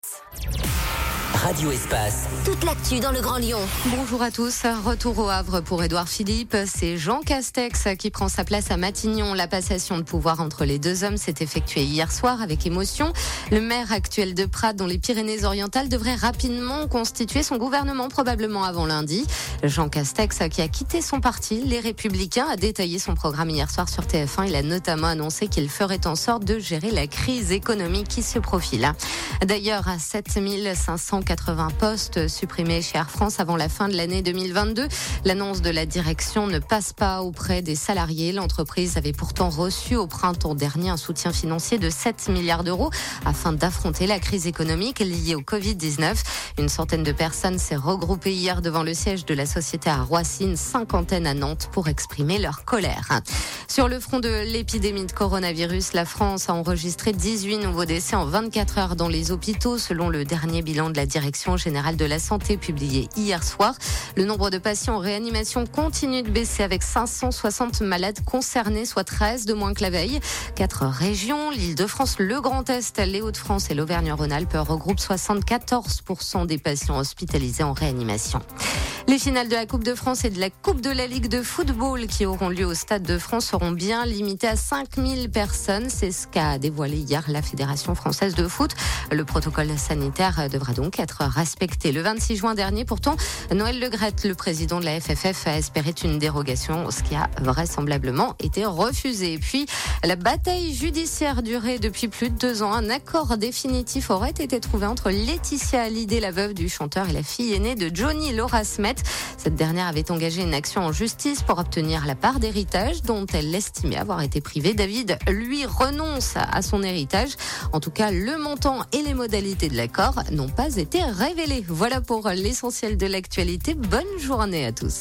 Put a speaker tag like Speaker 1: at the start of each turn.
Speaker 1: Radio Espace.
Speaker 2: Toute l'actu dans le Grand Lyon.
Speaker 3: Bonjour à tous. Retour au Havre pour Édouard Philippe. C'est Jean Castex qui prend sa place à Matignon. La passation de pouvoir entre les deux hommes s'est effectuée hier soir avec émotion. Le maire actuel de Prades, dans les Pyrénées-Orientales, devrait rapidement constituer son gouvernement, probablement avant lundi. Jean Castex, qui a quitté son parti, Les Républicains, a détaillé son programme hier soir sur TF1. Il a notamment annoncé qu'il ferait en sorte de gérer la crise économique qui se profile. D'ailleurs, à 7580 postes supprimés chez Air France avant la fin de l'année 2022. L'annonce de la direction ne passe pas auprès des salariés. L'entreprise avait pourtant reçu au printemps dernier un soutien financier de 7 milliards d'euros afin d'affronter la crise économique liée au Covid-19. Une centaine de personnes s'est regroupée hier devant le siège de la société à Roissy, une cinquantaine à Nantes pour exprimer leur colère. Sur le front de l'épidémie de coronavirus, la France a enregistré 18 nouveaux décès en 24 heures dans les hôpitaux, selon le dernier bilan de la Direction générale de la santé publié hier soir. Le nombre de patients en réanimation continue de baisser avec 560 malades concernés, soit 13 de moins que la veille. 4 régions, l'Île-de-France, le Grand Est, les Hauts-de-France et l'Auvergne-Rhône-Alpes regroupent 74% des patients hospitalisés en réanimation. Les finales de la Coupe de France et de la Coupe de la Ligue de football qui auront lieu au Stade de France seront bien limitées à 5000 personnes. C'est ce qu'a dévoilé hier la Fédération française de foot. Le protocole sanitaire devra donc être respecté. Le 26 juin dernier, pourtant, Noël Le Graët, le président de la FFF, a espéré une dérogation, ce qui a vraisemblablement été refusé. Et puis, la bataille judiciaire durait depuis plus de 2 ans. Un accord définitif aurait été trouvé entre Laetitia Hallyday, la veuve du chanteur, et la fille aînée de Johnny, Laura Smet. Cette dernière avait engagé une action en justice pour obtenir la part d'héritage dont elle estimait avoir été privée. David, lui, renonce à son héritage. En tout cas, le montant et les modalités de l'accord n'ont pas été révélés. Voilà pour l'essentiel de l'actualité. Bonne journée à tous.